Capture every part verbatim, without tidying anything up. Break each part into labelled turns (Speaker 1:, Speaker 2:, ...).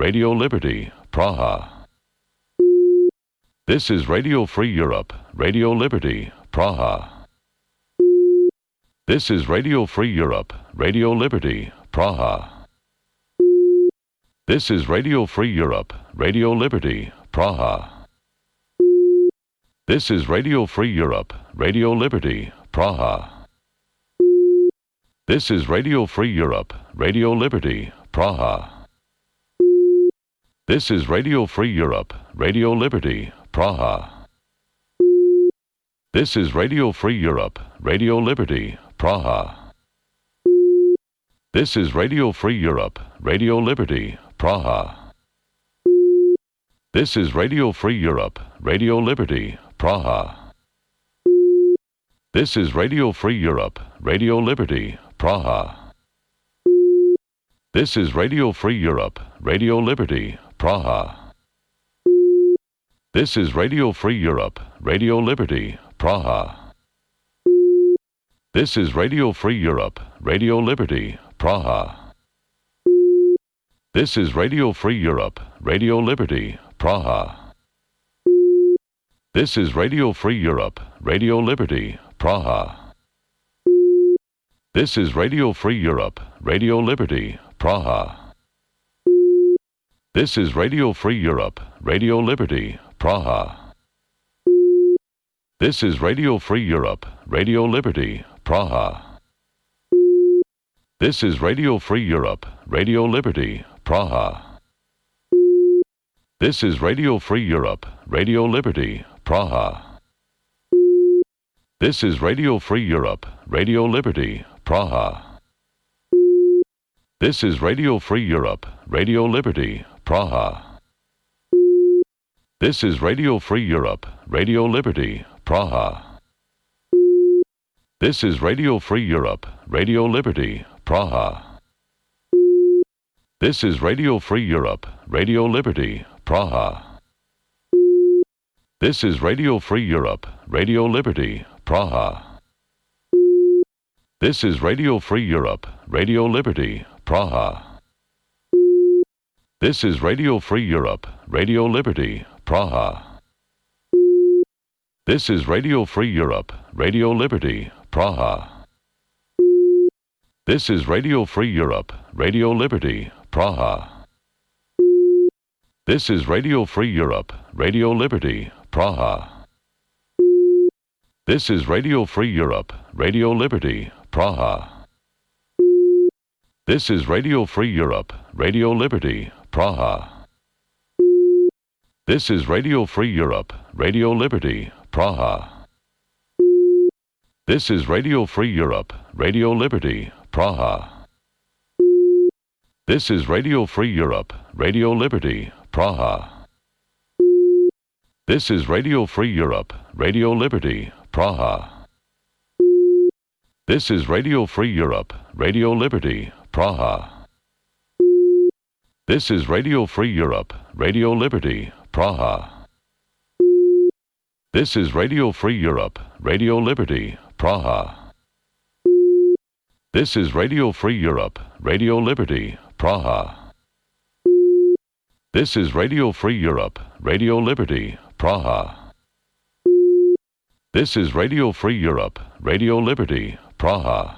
Speaker 1: Radio Liberty, Praha. This is Radio Free Europe, Radio Liberty, Praha. This is Radio Free Europe, Radio Liberty, Praha. This is Radio Free Europe, Radio Liberty, Praha. This is Radio Free Europe, Radio Liberty, Praha. This is Radio Free Europe, Radio Liberty, Praha. This is Radio Free Europe, Radio Liberty, Praha. This is Radio Free Europe, Radio Liberty, Praha. This is Radio Free Europe, Radio Liberty, Praha. This is Radio Free Europe, Radio Liberty, Praha. This is Radio Free Europe, Radio Liberty, Praha. This is Radio Free Europe, Radio Liberty, Praha. This is Radio Free Europe, Radio Liberty, Praha. This is Radio Free Europe, Radio Liberty, Praha. This is Radio Free Europe, Radio Liberty, Praha. This is Radio Free Europe, Radio Liberty, Praha. This is Radio Free Europe, Radio Liberty, Praha. This is Radio Free Europe, Radio Liberty, Praha. This is Radio Free Europe, Radio Liberty, Praha. This is Radio Free Europe, Radio Liberty, Praha. This is Radio Free Europe, Radio Liberty, Praha. This is Radio Free Europe, Radio Liberty, Praha. This is Radio Free Europe, Radio Liberty, Praha. This is Radio Free Europe, Radio Liberty, Praha. This is Radio Free Europe, Radio Liberty, Praha. This is Radio Free Europe, Radio Liberty, Praha. This is Radio Free Europe, Radio Liberty, Praha. This is Radio Free Europe, Radio Liberty, Praha. This is Radio Free Europe, Radio Liberty, Praha. This is Radio Free Europe, Radio Liberty, Praha. This is Radio Free Europe, Radio Liberty, Praha. This is Radio Free Europe, Radio Liberty, Praha. This is Radio Free Europe, Radio Liberty, Praha. This is Radio Free Europe, Radio Liberty, Praha. This is Radio Free Europe, Radio Liberty, Praha. This is Radio Free Europe, Radio Liberty, Praha. This is Radio Free Europe, Radio Liberty, Praha. This is Radio Free Europe, Radio Liberty, Praha. This is Radio Free Europe, Radio Liberty, Praha. This is Radio Free Europe, Radio Liberty, Praha. This is Radio Free Europe, Radio Liberty, Praha. This is Radio Free Europe, Radio Liberty, Praha. This is Radio Free Europe, Radio Liberty, Praha. This is Radio Free Europe, Radio Liberty, Praha.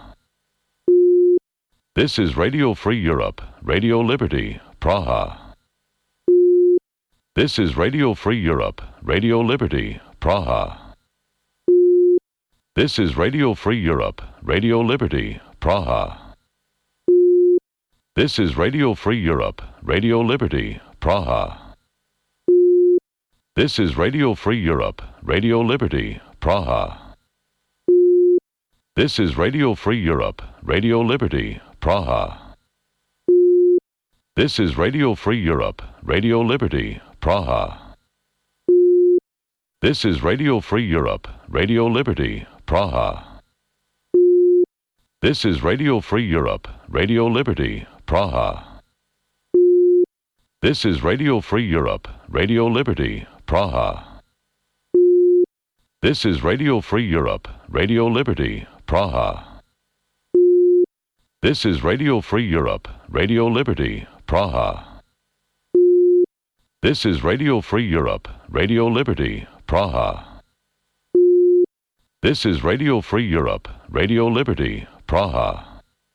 Speaker 1: This is Radio Free Europe, Radio Liberty, Praha. This is Radio Free Europe, Radio Liberty, Praha. This is Radio Free Europe, Radio Liberty, Praha. This is Radio Free Europe, Radio Liberty, Praha. This is Radio Free Europe, Radio Liberty, Praha. This is Radio Free Europe, Radio Liberty, Praha. This is Radio Free Europe, Radio Liberty, Praha. This is Radio Free Europe, Radio Liberty, Praha. This is Radio Free Europe, Radio Liberty, Praha. This is Radio Free Europe, Radio Liberty, Praha. This is Radio Free Europe, Radio Liberty, Praha. This is Radio Free Europe, Radio Liberty, Praha. This is Radio Free Europe, Radio Liberty, Praha. This is Radio Free Europe, Radio Liberty, Praha.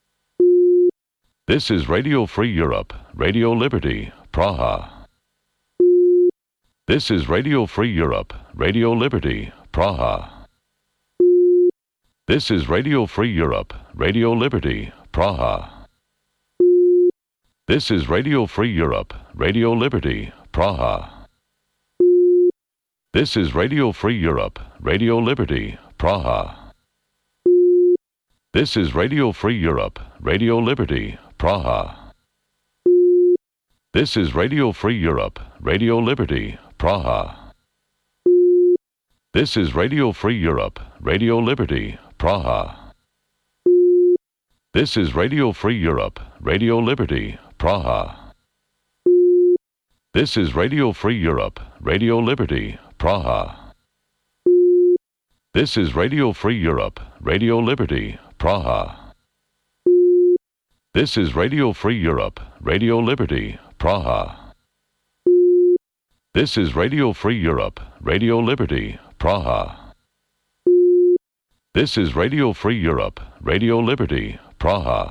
Speaker 1: This is Radio Free Europe, Radio Liberty, Praha. This is Radio Free Europe, Radio Liberty, Praha. This is Radio Free Europe, Radio Liberty, Praha. This is Radio Free Europe, Radio Liberty, Praha. This is Radio Free Europe, Radio Liberty, Praha. This is Radio Free Europe, Radio Liberty, Praha. This is Radio Free Europe, Radio Liberty, Praha. This is Radio Free Europe, Radio Liberty, Praha. This is Radio Free Europe, Radio Liberty, Praha. This is Radio Free Europe, Radio Liberty, Praha. This is Radio Free Europe, Radio Liberty, Praha. This is Radio Free Europe, Radio Liberty, Praha. This is Radio Free Europe, Radio Liberty, Praha. This is Radio Free Europe, Radio Liberty, Praha.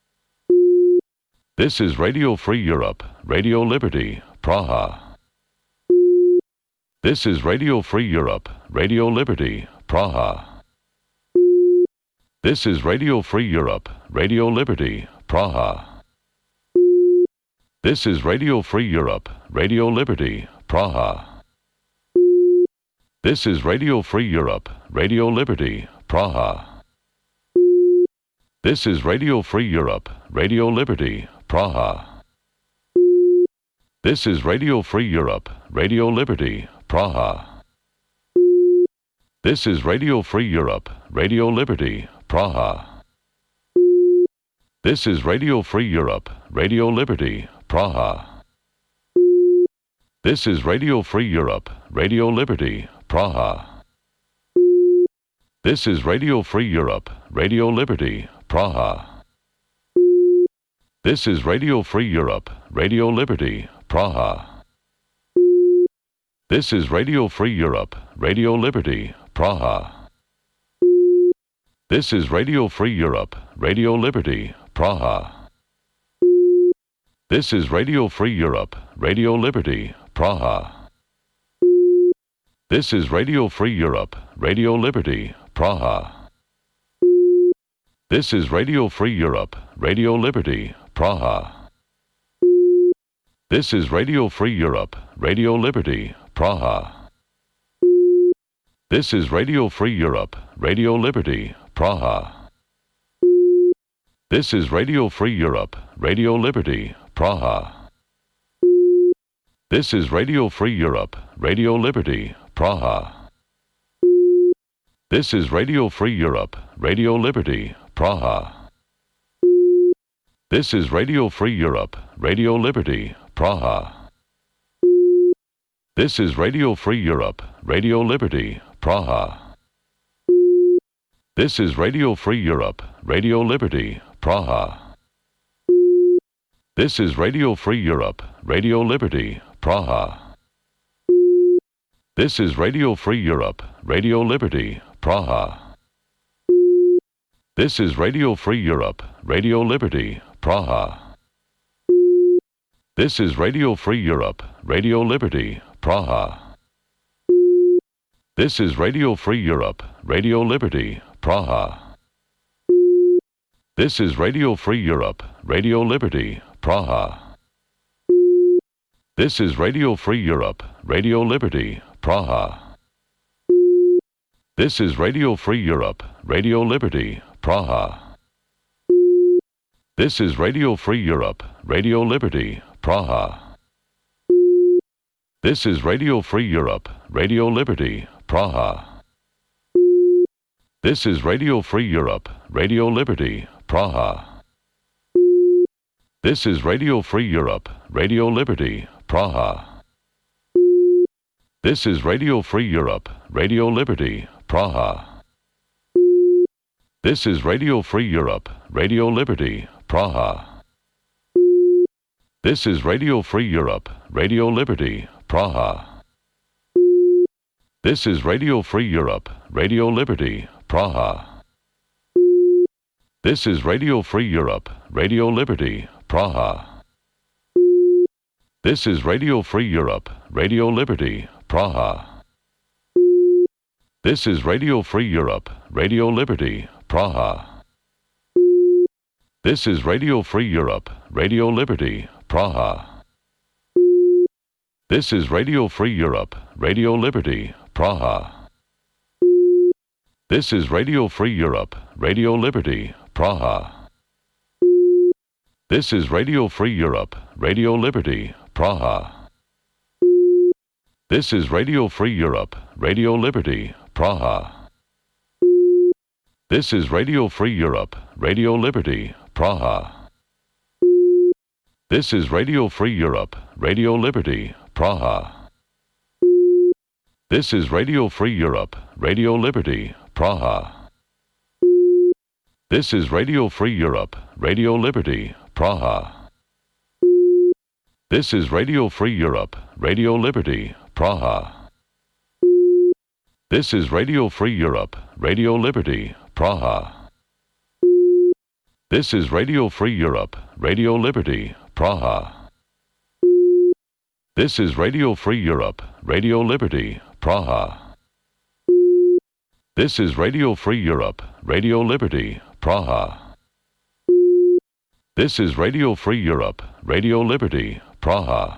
Speaker 1: This is Radio Free Europe, Radio Liberty, Praha. This is Radio Free Europe, Radio Liberty, Praha. This is Radio Free Europe, Radio Liberty, Praha. This is Radio Free Europe, Radio Liberty, Praha. This is Radio Free Europe, Radio Liberty, Praha. This is Radio Free Europe, Radio Liberty, Praha. This is Radio Free Europe, Radio Liberty, Praha. This is Radio Free Europe, Radio Liberty, Praha. This is Radio Free Europe, Radio Liberty, Praha. This is Radio Free Europe, Radio Liberty, Praha. This is Radio Free Europe, Radio Liberty, Praha. This is Radio Free Europe, Radio Liberty, Praha. This is Radio Free Europe, Radio Liberty, Praha. This is Radio Free Europe, Radio Liberty, Praha. This is Radio Free Europe, Radio Liberty, Praha. This is Radio Free Europe, Radio Liberty, Praha. This is Radio Free Europe, Radio Liberty, Praha. This is Radio Free Europe, Radio Liberty, Praha. This is Radio Free Europe, Radio Liberty, Praha. This is Radio Free Europe, Radio Liberty, Praha. This is Radio Free Europe, Radio Liberty, Praha. This is Radio Free Europe, Radio Liberty, Praha. This is Radio Free Europe, Radio Liberty, Praha. This is Radio Free Europe, Radio Liberty, Praha. This is Radio Free Europe, Radio Liberty, Praha. This is Radio Free Europe, Radio Liberty, Praha. This is Radio Free Europe, Radio Liberty, Praha. This is Radio Free Europe, Radio Liberty, Praha. This is Radio Free Europe, Radio Liberty, Praha. This is Radio Free Europe, Radio Liberty, Praha. This is Radio Free Europe, Radio Liberty, Praha. This is Radio Free Europe, Radio Liberty, Praha. This is Radio Free Europe, Radio Liberty, Praha. This is Radio Free Europe, Radio Liberty, Praha. This is Radio Free Europe, Radio Liberty, Praha. This is Radio Free Europe, Radio Liberty, Praha. This is Radio Free Europe, Radio Liberty, Praha. This is Radio Free Europe, Radio Liberty, Praha. This is Radio Free Europe, Radio Liberty, Praha. This is Radio Free Europe, Radio Liberty, Praha. This is Radio Free Europe, Radio Liberty, Praha. This is Radio Free Europe, Radio Liberty, Praha. This is Radio Free Europe, Radio Liberty, Praha. This is Radio Free Europe, Radio Liberty, Praha. This is Radio Free Europe, Radio Liberty, Praha. This is Radio Free Europe, Radio Liberty, Praha. This is Radio Free Europe, Radio Liberty, Praha. This is Radio Free Europe, Radio Liberty, Praha. This is Radio Free Europe, Radio Liberty, Praha. This is Radio Free Europe, Radio Liberty, Praha. This is Radio Free Europe, Radio Liberty, Praha. This is Radio Free Europe, Radio Liberty, Praha. This is Radio Free Europe, Radio Liberty, Praha. This is Radio Free Europe, Radio Liberty, Praha. This is Radio Free Europe, Radio Liberty, Praha. This is Radio Free Europe, Radio Liberty, Praha. This is Radio Free Europe, Radio Liberty, Praha. This is Radio Free Europe, Radio Liberty, Praha. This is Radio Free Europe, Radio Liberty, Praha.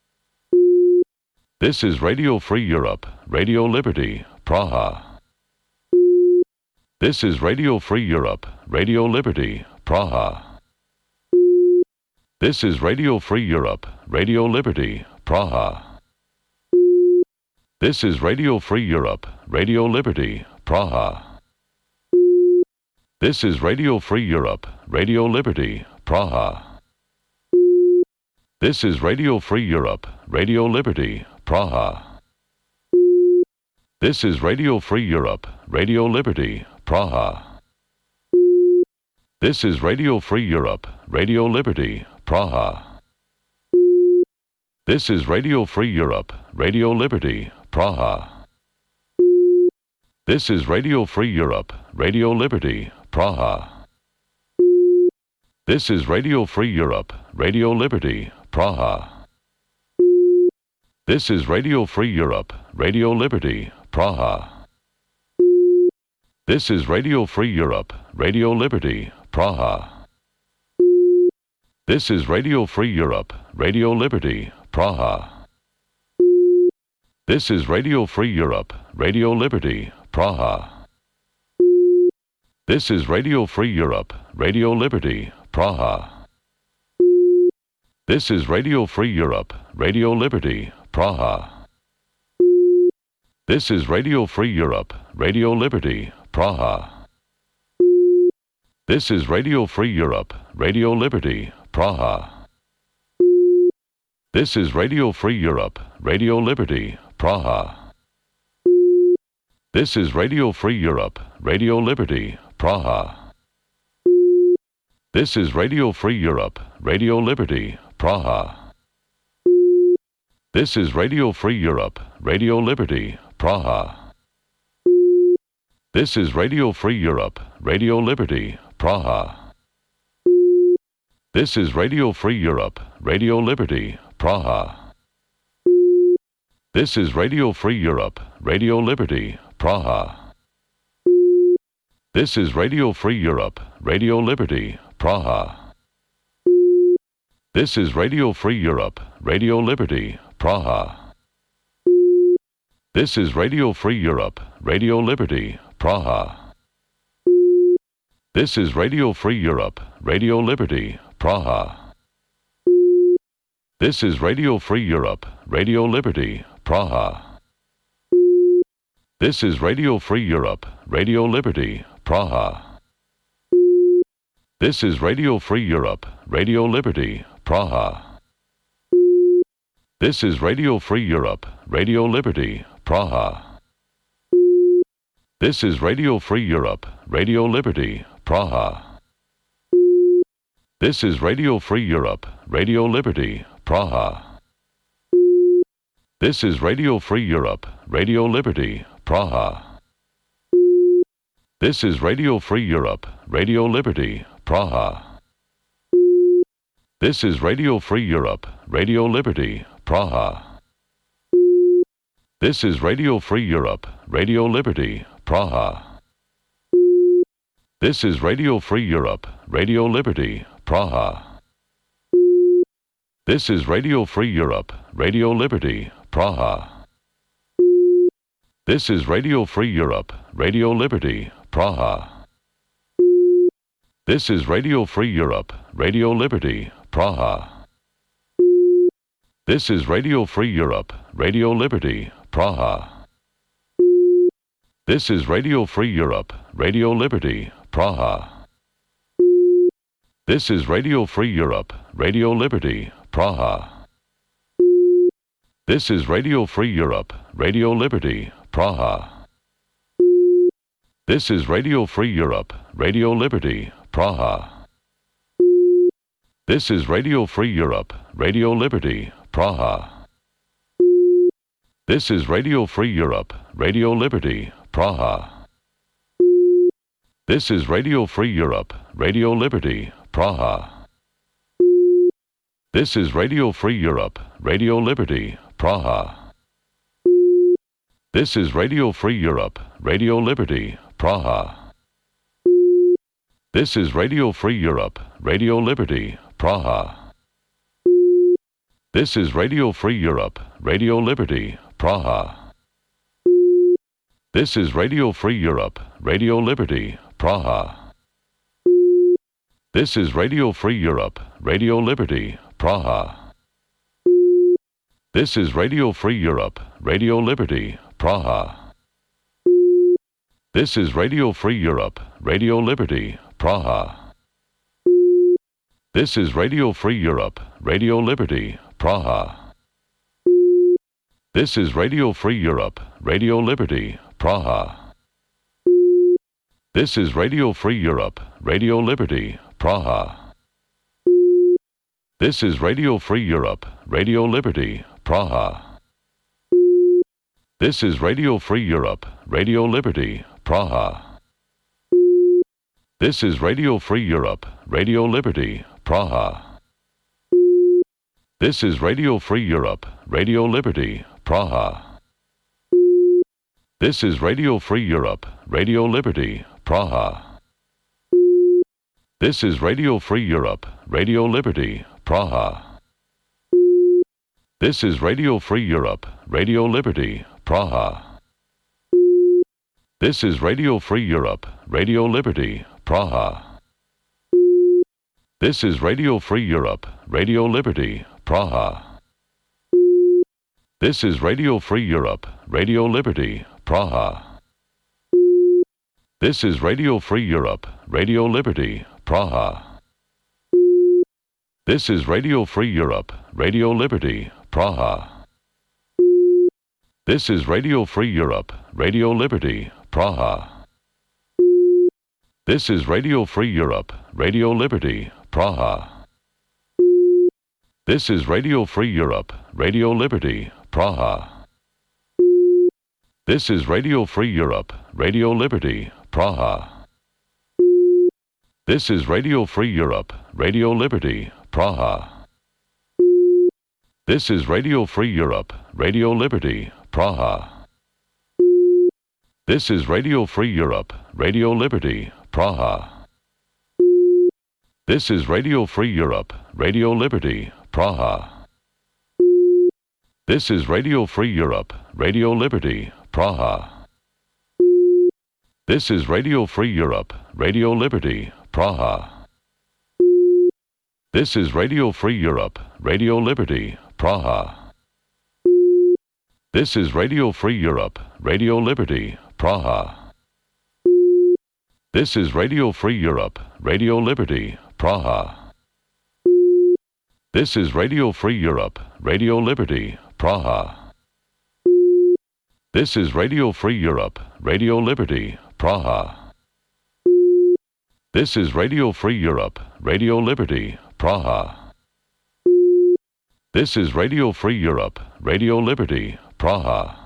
Speaker 1: This is Radio Free Europe, Radio Liberty, Praha. This is Radio Free Europe, Radio Liberty, Praha. This is Radio Free Europe, Radio Liberty, Praha. This is Radio Free Europe, Radio Liberty, Praha. This is Radio Free Europe, Radio Liberty, Praha. This is Radio Free Europe, Radio Liberty, Praha. This is Radio Free Europe, Radio Liberty, Praha. This is Radio Free Europe, Radio Liberty, Praha. This is Radio Free Europe, Radio Liberty, Praha. This is Radio Free Europe, Radio Liberty, Praha. This is Radio Free Europe, Radio Liberty, Praha. This is Radio Free Europe, Radio Liberty, Praha. This is Radio Free Europe, Radio Liberty, Praha. This is Radio Free Europe, Radio Liberty, Praha. This is Radio Free Europe, Radio Liberty, Praha. This is Radio Free Europe, Radio Liberty, Praha. This is Radio Free Europe, Radio Liberty, Praha. This is Radio Free Europe, Radio Liberty, Praha. This is Radio Free Europe, Radio Liberty, Praha. This is Radio Free Europe, Radio Liberty, Praha. This is Radio Free Europe, Radio Liberty, Praha. This is Radio Free Europe, Radio Liberty, Praha. This is Radio Free Europe, Radio Liberty, Praha. This is Radio Free Europe, Radio Liberty, Praha. This is Radio Free Europe, Radio Liberty, Praha. This is Radio Free Europe, Radio Liberty, Praha. This is Radio Free Europe, Radio Liberty, Praha. This is Radio Free Europe, Radio Liberty, Praha. This is Radio Free Europe, Radio Liberty, Praha. This is Radio Free Europe, Radio Liberty, Praha. This is Radio Free Europe, Radio Liberty, Praha. This is Radio Free Europe, Radio Liberty, Praha. This is Radio Free Europe, Radio Liberty, Praha. This is Radio Free Europe, Radio Liberty, Praha. This is Radio Free Europe, Radio Liberty, Praha. This is Radio Free Europe, Radio Liberty, Praha. This is Radio Free Europe, Radio Liberty, Praha. This is Radio Free Europe, Radio Liberty, Praha. This is Radio Free Europe, Radio Liberty, Praha. This is Radio Free Europe, Radio Liberty, Praha. This is Radio Free Europe, Radio Liberty, Praha. This is Radio Free Europe, Radio Liberty, Praha. This is Radio Free Europe, Radio Liberty, Praha. This is Radio Free Europe, Radio Liberty, Praha. This is Radio Free Europe, Radio Liberty, Praha. This is Radio Free Europe, Radio Liberty, Praha. This is Radio Free Europe, Radio Liberty, Praha. This is Radio Free Europe, Radio Liberty, Praha. This is Radio Free Europe, Radio Liberty, Praha. This is Radio Free Europe, Radio Liberty, Praha. This is Radio Free Europe, Radio Liberty, Praha. This is Radio Free Europe, Radio Liberty, Praha. This is Radio Free Europe, Radio Liberty, Praha. This is Radio Free Europe, Radio Liberty, Praha. This is Radio Free Europe, Radio Liberty, Praha. This is Radio Free Europe, Radio Liberty, Praha. This is Radio Free Europe, Radio Liberty, Praha. This is Radio Free Europe, Radio Liberty, Praha. This is Radio Free Europe, Radio Liberty, Praha. This is Radio Free Europe, Radio Liberty, Praha. This is Radio Free Europe, Radio Liberty, Praha. This is Radio Free Europe, Radio Liberty, Praha. This is Radio Free Europe, Radio Liberty, Praha. This is Radio Free Europe, Radio Liberty, Praha. This is Radio Free Europe, Radio Liberty, Praha. This is Radio Free Europe, Radio Liberty, Praha. This is Radio Free Europe, Radio Liberty, Praha. This is Radio Free Europe, Radio Liberty, Praha. This is Radio Free Europe, Radio Liberty, Praha. This is Radio Free Europe, Radio Liberty, Praha. This is Radio Free Europe, Radio Liberty, Praha. This is Radio Free Europe, Radio Liberty, Praha. This is Radio Free Europe, Radio Liberty, Praha. This is Radio Free Europe, Radio Liberty, Praha. This is Radio Free Europe, Radio Liberty, Praha. This is Radio Free Europe, Radio Liberty, Praha. This is Radio Free Europe, Radio Liberty, Praha. This is Radio Free Europe, Radio Liberty, Praha. This is Radio Free Europe, Radio Liberty, Praha. This is Radio Free Europe, Radio Liberty, Praha. This is Radio Free Europe, Radio Liberty, Praha. This is Radio Free Europe, Radio Liberty, Praha. This is Radio Free Europe, Radio Liberty, Praha. This is Radio Free Europe, Radio Liberty, Praha. This is Radio Free Europe, Radio Liberty, Praha. This is Radio Free Europe, Radio Liberty, Praha. This is Radio Free Europe, Radio Liberty, Praha. This is Radio Free Europe, Radio Liberty, Praha. This is Radio Free Europe, Radio Liberty, Praha. This is Radio Free Europe, Radio Liberty, Praha. This is Radio Free Europe, Radio Liberty, Praha. This is Radio Free Europe, Radio Liberty, Praha.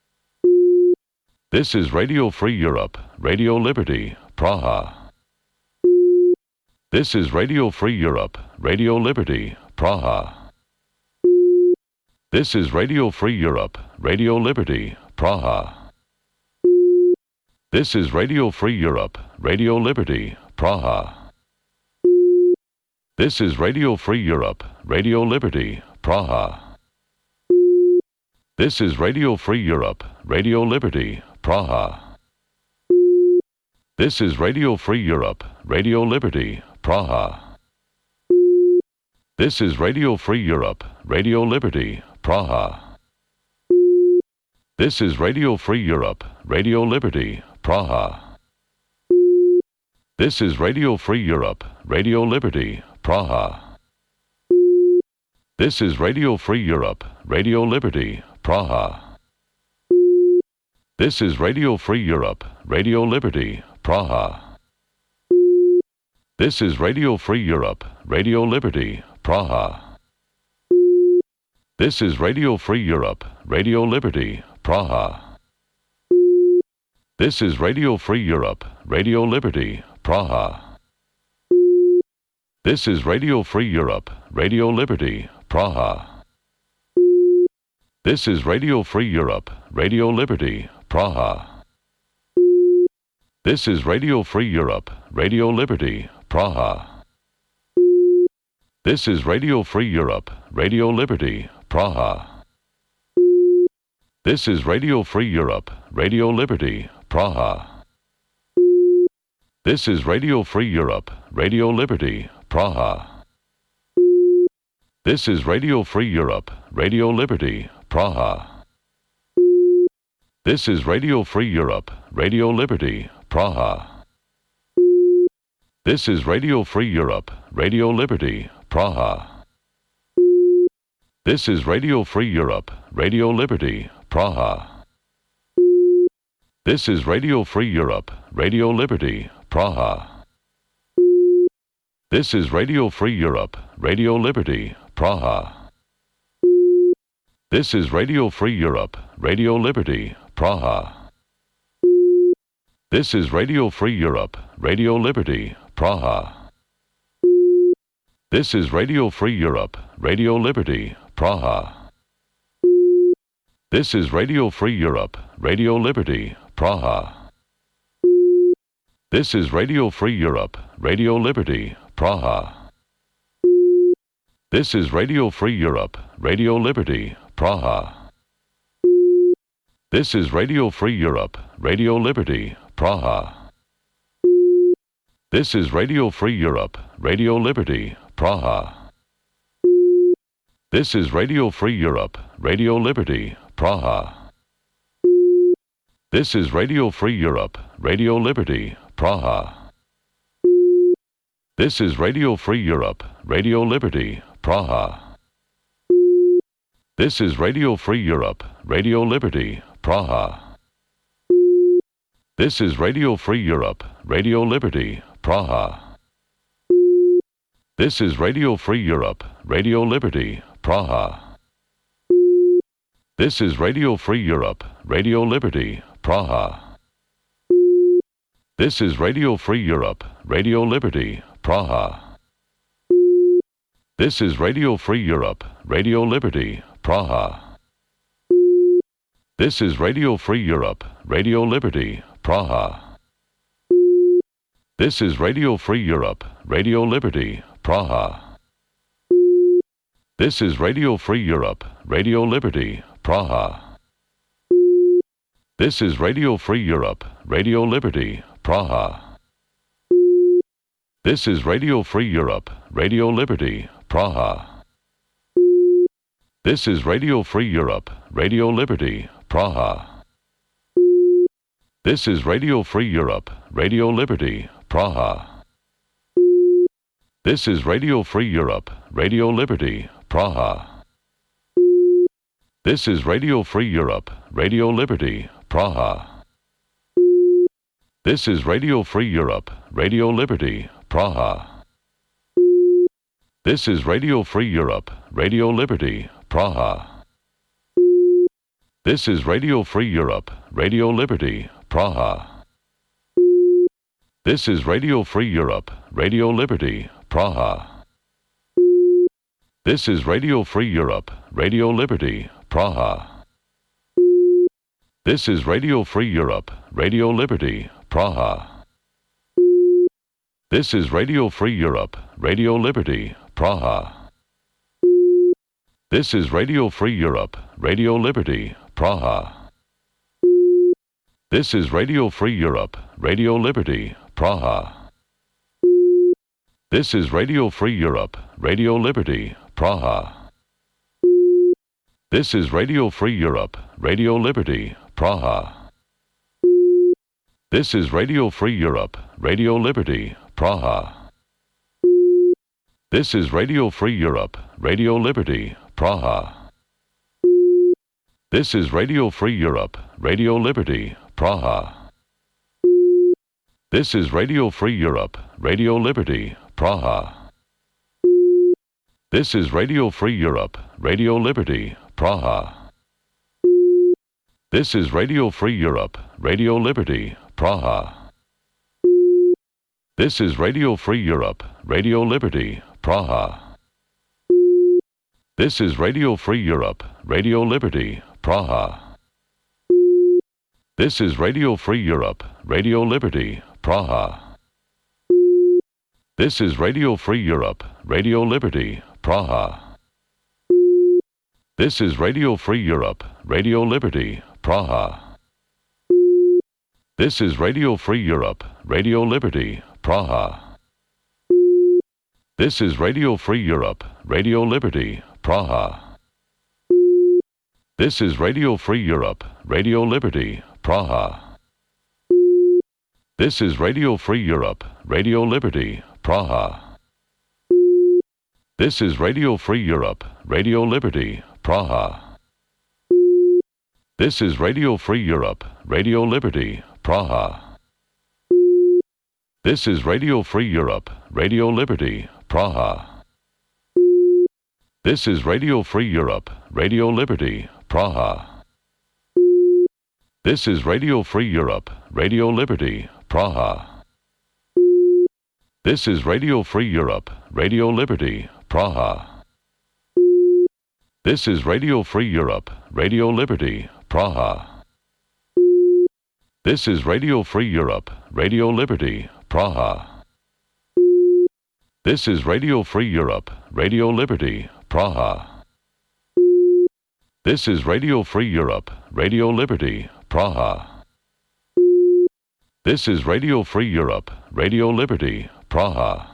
Speaker 1: This is Radio Free Europe, Radio Liberty, Praha. This is Radio Free Europe, Radio Liberty, Praha. This is Radio Free Europe, Radio Liberty, Praha. This is Radio Free Europe, Radio Liberty, Praha. This is Radio Free Europe, Radio Liberty, Praha. This is Radio Free Europe, Radio Liberty, Praha. This is Radio Free Europe, Radio Liberty, Praha. This is Radio Free Europe, Radio Liberty, Praha. This is Radio Free Europe, Radio Liberty, Praha. This is Radio Free Europe, Radio Liberty, Praha. This is Radio Free Europe, Radio Liberty, Praha. This is Radio Free Europe, Radio Liberty, Praha. This is Radio Free Europe, Radio Liberty, Praha. This is Radio Free Europe, Radio Liberty, Praha. This is Radio Free Europe, Radio Liberty, Praha. This is Radio Free Europe, Radio Liberty, Praha. This is Radio Free Europe, Radio Liberty, Praha. This is Radio Free Europe, Radio Liberty, Praha. This is Radio Free Europe, Radio Liberty, Praha. This is Radio Free Europe, Radio Liberty, Praha. This is Radio Free Europe, Radio Liberty, Praha. This is Radio Free Europe, Radio Liberty, Praha. This is Radio Free Europe, Radio Liberty, Praha. This is Radio Free Europe, Radio Liberty, Praha. This is Radio Free Europe, Radio Liberty, Praha. This is Radio Free Europe, Radio Liberty, Praha. This is Radio Free Europe, Radio Liberty, Praha. This is Radio Free Europe, Radio Liberty, Praha. This is Radio Free Europe, Radio Liberty, Praha. This is Radio Free Europe, Radio Liberty, Praha. This is Radio Free Europe, Radio Liberty, Praha. This is Radio Free Europe, Radio Liberty, Praha. This is Radio Free Europe, Radio Liberty, Praha. This is Radio Free Europe, Radio Liberty, Praha. This is Radio Free Europe, Radio Liberty, Praha. This is Radio Free Europe, Radio Liberty, Praha. This is Radio Free Europe, Radio Liberty, Praha. This is Radio Free Europe, Radio Liberty, Praha. This is Radio Free Europe, Radio Liberty, Praha. This is Radio Free Europe, Radio Liberty, Praha. This is Radio Free Europe, Radio Liberty, Praha. This is Radio Free Europe, Radio Liberty, Praha. This is Radio Free Europe, Radio Liberty, Praha. This is Radio Free Europe, Radio Liberty, Praha. This is Radio Free Europe, Radio Liberty, Praha. This is Radio Free Europe, Radio Liberty, Praha. This is Radio Free Europe, Radio Liberty, Praha. This is Radio Free Europe, Radio Liberty, Praha. This is Radio Free Europe, Radio Liberty, Praha. This is Radio Free Europe, Radio Liberty, Praha. This is Radio Free Europe, Radio Liberty, Praha. This is Radio Free Europe, Radio Liberty, Praha. This is Radio Free Europe, Radio Liberty, Praha. This is Radio Free Europe, Radio Liberty, Praha. This is Radio Free Europe, Radio Liberty, Praha. This is Radio Free Europe, Radio Liberty, Praha. This is Radio Free Europe, Radio Liberty, Praha. This is Radio Free Europe, Radio Liberty, Praha. This is Radio Free Europe, Radio Liberty, Praha. This is Radio Free Europe, Radio Liberty, Praha. This is Radio Free Europe, Radio Liberty, Praha. This is Radio Free Europe, Radio Liberty, Praha. This is Radio Free Europe, Radio Liberty, Praha. This is Radio Free Europe, Radio Liberty, Praha. This is Radio Free Europe, Radio Liberty, Praha. This is Radio Free Europe, Radio Liberty, Praha. This is Radio Free Europe, Radio Liberty, Praha. This is Radio Free Europe, Radio Liberty, Praha. This is Radio Free Europe, Radio Liberty, Praha. This is Radio Free Europe, Radio Liberty, Praha. This is Radio Free Europe, Radio Liberty, Praha. This is Radio Free Europe, Radio Liberty, Praha. This is Radio Free Europe, Radio Liberty, Praha. This is Radio Free Europe, Radio Liberty, Praha. This is Radio Free Europe, Radio Liberty, Praha. This is Radio Free Europe, Radio Liberty, Praha. This is Radio Free Europe, Radio Liberty, Praha. This is Radio Free Europe, Radio Liberty, Praha. This is Radio Free Europe, Radio Liberty, Praha. This is Radio Free Europe, Radio Liberty, Praha. This is Radio Free Europe, Radio Liberty, Praha. This is Radio Free Europe, Radio Liberty, Praha. This is Radio Free Europe, Radio Liberty, Praha. This is Radio Free Europe, Radio Liberty, Praha. This is Radio Free Europe, Radio Liberty, Praha. This is Radio Free Europe, Radio Liberty, Praha. This is Radio Free Europe, Radio Liberty, Praha. This is Radio Free Europe, Radio Liberty, Praha. This is Radio Free Europe, Radio Liberty, Praha. This is Radio Free Europe, Radio Liberty, Praha.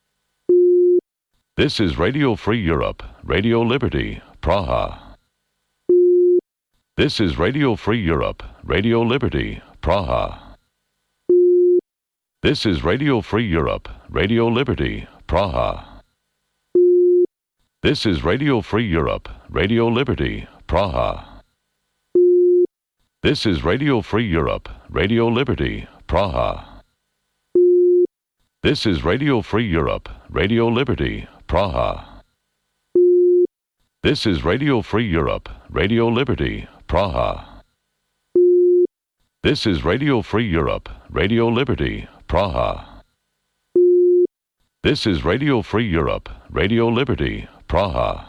Speaker 1: This is Radio Free Europe, Radio Liberty, Praha. This is Radio Free Europe, Radio Liberty, Praha. This is Radio Free Europe, Radio Liberty, Praha. This is Radio Free Europe, Radio Liberty, Praha. This is Radio Free Europe, Radio Liberty, Praha. This is Radio Free Europe, Radio Liberty, Praha. This is Radio Free Europe, Radio Liberty, Praha. This is Radio Free Europe, Radio Liberty, Praha. This is Radio Free Europe, Radio Liberty, Praha.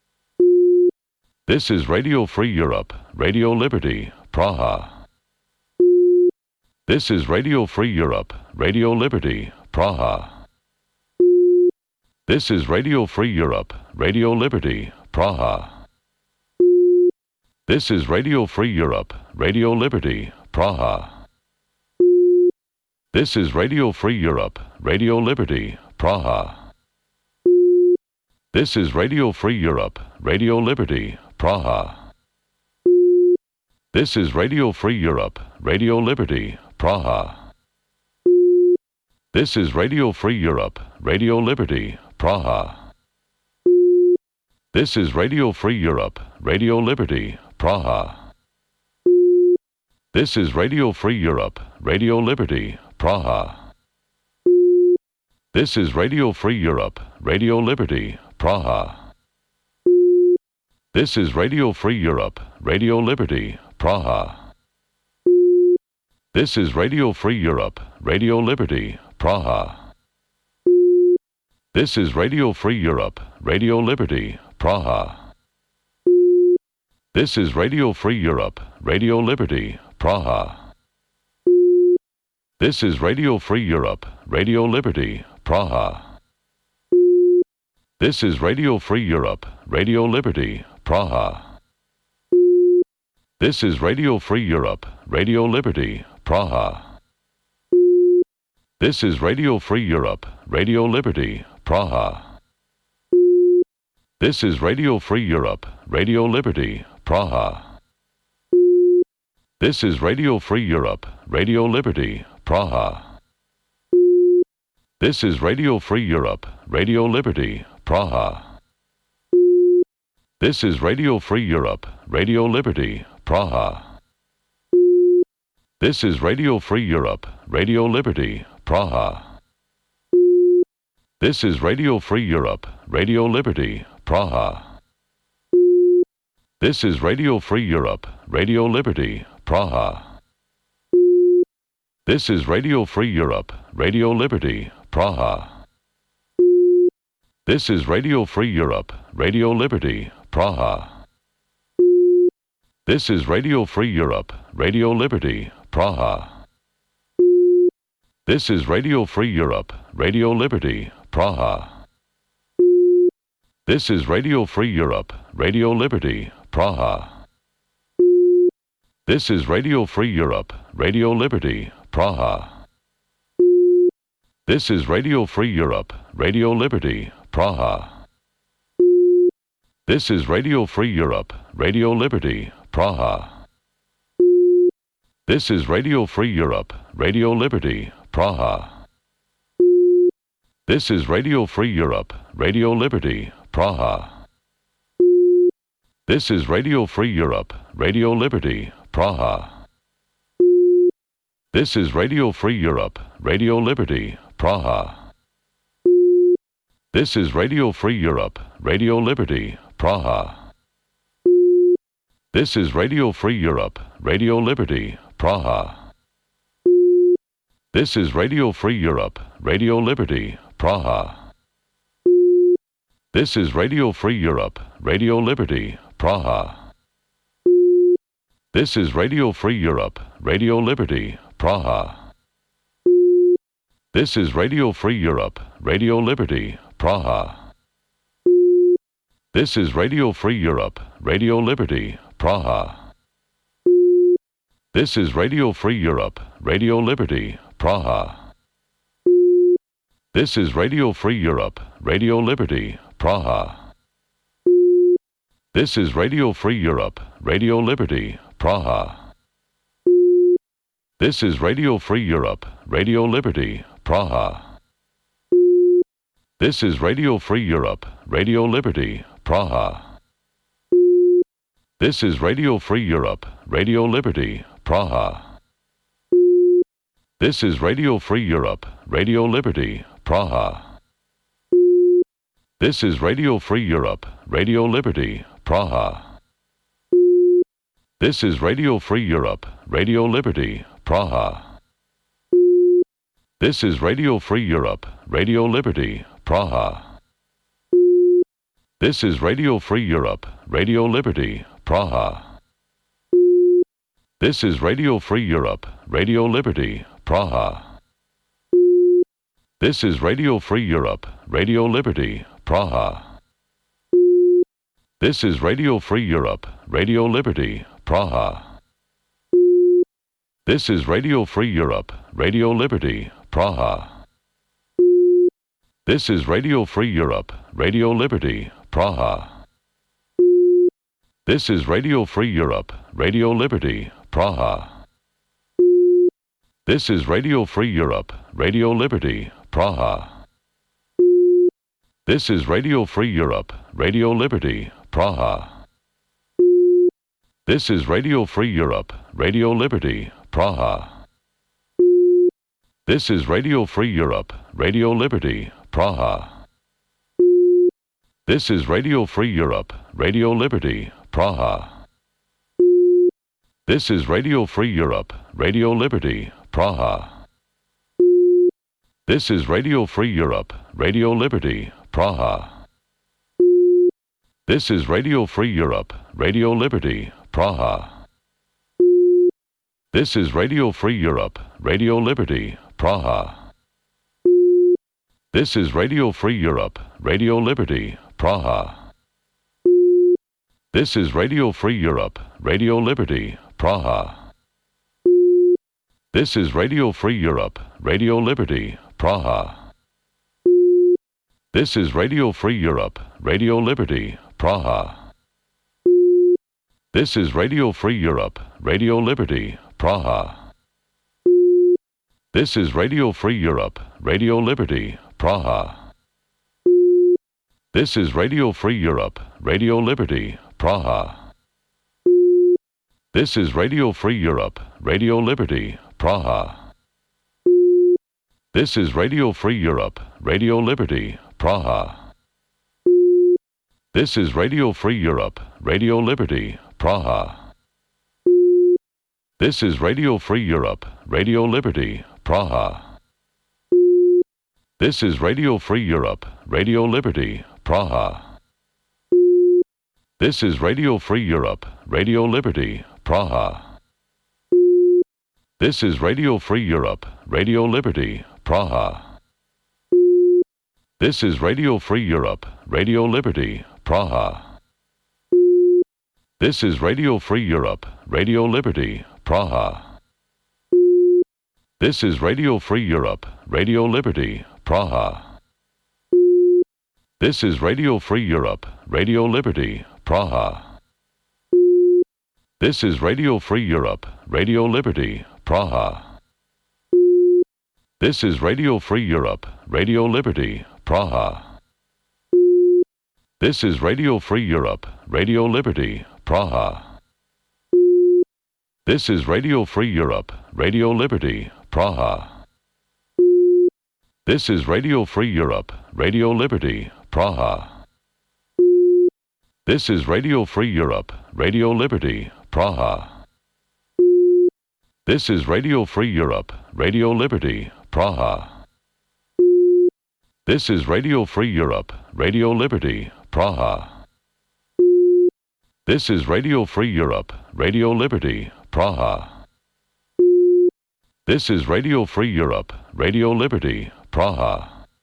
Speaker 1: This is Radio Free Europe, Radio Liberty, Praha. This is Radio Free Europe, Radio Liberty, Praha. This is Radio Free Europe, Radio Liberty, Praha. This is Radio Free Europe, Radio Liberty, Praha. This is Radio Free Europe, Radio Liberty, Praha. This is Radio Free Europe, Radio Liberty, Praha. This is Radio Free Europe, Radio Liberty, Praha. This is Radio Free Europe, Radio Liberty, Praha. This is Radio Free Europe, Radio Liberty, Praha. This is Radio Free Europe, Radio Liberty, Praha. This is Radio Free Europe, Radio Liberty, Praha. This is Radio Free Europe, Radio Liberty, Praha. This is Radio Free Europe, Radio Liberty, Praha. This is Radio Free Europe, Radio Liberty, Praha. This is Radio Free Europe, Radio Liberty, Praha. This is Radio Free Europe, Radio Liberty, Praha. This is Radio Free Europe, Radio Liberty, Praha. This is Radio Free Europe, Radio Liberty, Praha. This is Radio Free Europe, Radio Liberty, Praha. This is Radio Free Europe, Radio Liberty, Praha. This is Radio Free Europe, Radio Liberty, Praha. This is Radio Free Europe, Radio Liberty, Praha. This is Radio Free Europe, Radio Liberty, Praha. This is Radio Free Europe, Radio Liberty, Praha. This is Radio Free Europe, Radio Liberty, Praha. This is Radio Free Europe, Radio Liberty, Praha. This is Radio Free Europe, Radio Liberty, Praha. This is Radio Free Europe, Radio Liberty, Praha. This is Radio Free Europe, Radio Liberty, Praha. This is Radio Free Europe, Radio Liberty, Praha. This is Radio Free Europe, Radio Liberty, Praha. This is Radio Free Europe, Radio Liberty, Praha. This is Radio Free Europe, Radio Liberty, Praha. This is Radio Free Europe, Radio Liberty, Praha. This is Radio Free Europe, Radio Liberty, Praha. This is Radio Free Europe, Radio Liberty, Praha. This is Radio Free Europe, Radio Liberty, Praha. This is Radio Free Europe, Radio Liberty, Praha. This is Radio Free Europe, Radio Liberty, Praha. This is Radio Free Europe, Radio Liberty, Praha. This is Radio Free Europe, Radio Liberty, Praha. This is Radio Free Europe, Radio Liberty, Praha. This is Radio Free Europe, Radio Liberty, Praha. This is Radio Free Europe, Radio Liberty, Praha. This is Radio Free Europe, Radio Liberty, Praha. This is Radio Free Europe, Radio Liberty, Praha. This is Radio Free Europe, Radio Liberty, Praha. This is Radio Free Europe, Radio Liberty, Praha. This is Radio Free Europe, Radio Liberty, Praha. This is Radio Free Europe, Radio Liberty, Praha. This is Radio Free Europe, Radio Liberty, Praha. This is Radio Free Europe, Radio Liberty, Praha. This is Radio Free Europe, Radio Liberty, Praha. This is Radio Free Europe, Radio Liberty, Praha. This is Radio Free Europe, Radio Liberty, Praha. This is Radio Free Europe, Radio Liberty, Praha. This is Radio Free Europe, Radio Liberty, Praha. This is Radio Free Europe, Radio Liberty, Praha. This is Radio Free Europe, Radio Liberty, Praha. This is Radio Free Europe, Radio Liberty, Praha. This is Radio Free Europe, Radio Liberty, Praha. This is Radio Free Europe, Radio Liberty, Praha. This is Radio Free Europe, Radio Liberty, Praha. This is Radio Free Europe, Radio Liberty, Praha. This is Radio Free Europe, Radio Liberty, Praha. This is Radio Free Europe, Radio Liberty, Praha. This is Radio Free Europe, Radio Liberty, Praha. This is Radio Free Europe, Radio Liberty, Praha. This is Radio Free Europe, Radio Liberty, Praha. This is Radio Free Europe, Radio Liberty, Praha. This is Radio Free Europe, Radio Liberty, Praha. This is Radio Free Europe, Radio Liberty, Praha. This is Radio Free Europe, Radio Liberty, Praha. This is Radio Free Europe, Radio Liberty, Praha. This is Radio Free Europe, Radio Liberty, Praha. This is Radio Free Europe, Radio Liberty, Praha. This is Radio Free Europe, Radio Liberty, Praha. This is Radio Free Europe, Radio Liberty, Praha. This is Radio Free Europe, Radio Liberty, Praha. This is Radio Free Europe, Radio Liberty, Praha. This is Radio Free Europe, Radio Liberty, Praha. This is Radio Free Europe, Radio Liberty, Praha. This is Radio Free Europe, Radio Liberty, Praha. This is Radio Free Europe, Radio Liberty, Praha. This is Radio Free Europe, Radio Liberty, Praha. This is Radio Free Europe, Radio Liberty, Praha. This is Radio Free Europe, Radio Liberty, Praha. This is Radio Free Europe, Radio Liberty, Praha. This is Radio Free Europe, Radio Liberty, Praha. This is Radio Free Europe, Radio Liberty, Praha. This is Radio Free Europe, Radio Liberty, Praha. This is Radio Free Europe, Radio Liberty, Praha. This is Radio Free Europe, Radio Liberty, Praha. This is Radio Free Europe, Radio Liberty, Praha. This is Radio Free Europe, Radio Liberty, Praha. This is Radio Free Europe, Radio Liberty, Praha. This is Radio Free Europe, Radio Liberty, Praha. This is Radio Free Europe, Radio Liberty, Praha. This is Radio Free Europe, Radio Liberty, Praha.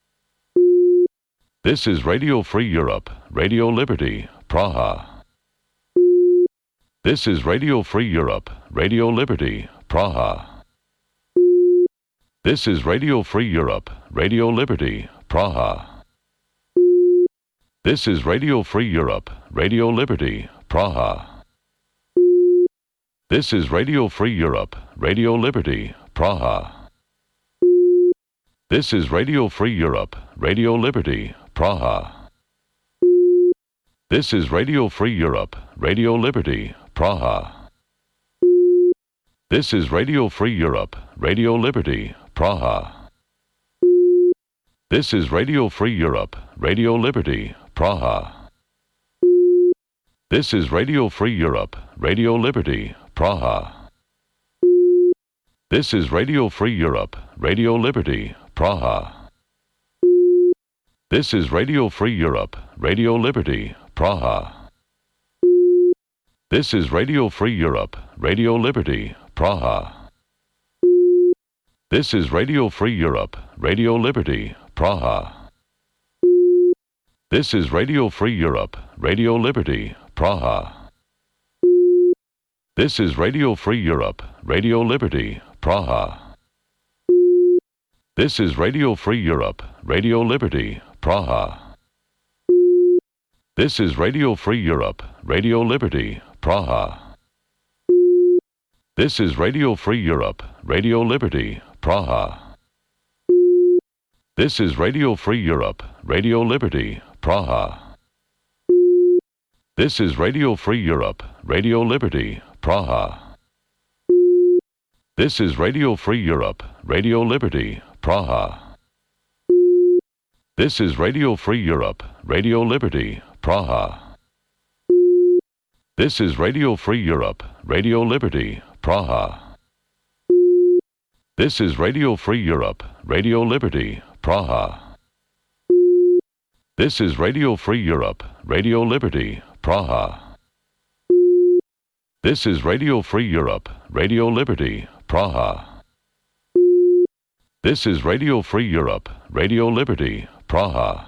Speaker 1: This is Radio Free Europe, Radio Liberty, Praha. This is Radio Free Europe, Radio Liberty, Praha. This is Radio Free Europe, Radio Liberty, Praha. This is Radio Free Europe, Radio Liberty, Praha. This is Radio Free Europe, Radio Liberty, Praha. This is Radio Free Europe, Radio Liberty, Praha. This is Radio Free Europe, Radio Liberty, Praha. This is Radio Free Europe, Radio Liberty, Praha. This is Radio Free Europe, Radio Liberty, Praha. This is Radio Free Europe, Radio Liberty, Praha. This is Radio Free Europe, Radio Liberty, Praha. This is Radio Free Europe, Radio Liberty, Praha. This is Radio Free Europe, Radio Liberty, Praha. This is Radio Free Europe, Radio Liberty, Praha. This is Radio Free Europe, Radio Liberty, Praha. This is Radio Free Europe, Radio Liberty, Praha. This is Radio Free Europe, Radio Liberty, Praha. This is Radio Free Europe, Radio Liberty, Praha. This is Radio Free Europe, Radio Liberty, Praha. This is Radio Free Europe, Radio Liberty, Praha. This is Radio Free Europe, Radio Liberty, Praha. This is Radio Free Europe, Radio Liberty, Praha. This is Radio Free Europe, Radio Liberty, Praha. This is Radio Free Europe, Radio Liberty, Praha. This is Radio Free Europe, Radio Liberty, Praha. This is Radio Free Europe, Radio Liberty, Praha. This is Radio Free Europe, Radio Liberty, Praha. This is Radio Free Europe, Radio Liberty, Praha.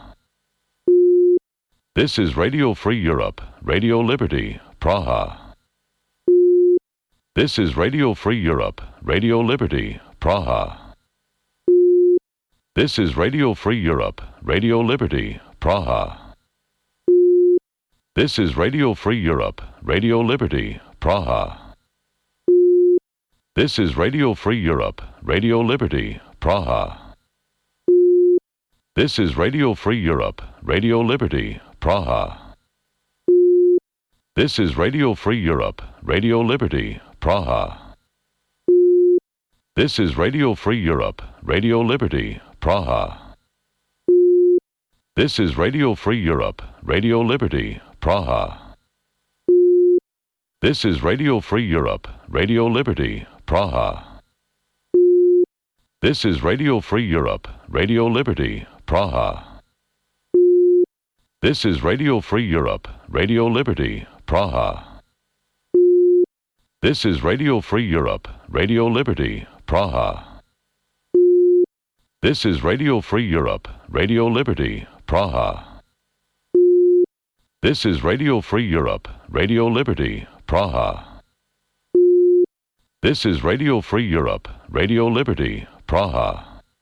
Speaker 1: This is Radio Free Europe, Radio Liberty, Praha. This is Radio Free Europe, Radio Liberty, Praha. This is Radio Free Europe, Radio Liberty, Praha. This is Radio Free Europe, Radio Liberty, Praha. This is Radio Free Europe, Radio Liberty, Praha. This is Radio Free Europe, Radio Liberty, Praha. This is Radio Free Europe, Radio Liberty, Praha. This is Radio Free Europe, Radio Liberty, Praha. This is Radio Free Europe, Radio Liberty, Praha. This is Radio Free Europe, Radio Liberty, Praha. This is Radio Free Europe, Radio Liberty, Praha. This is Radio Free Europe, Radio Liberty, Praha. This is Radio Free Europe, Radio Liberty, Praha. This is Radio Free Europe, Radio Liberty, Praha. This is Radio Free Europe, Radio Liberty, Praha. This is Radio Free Europe, Radio Liberty, Praha.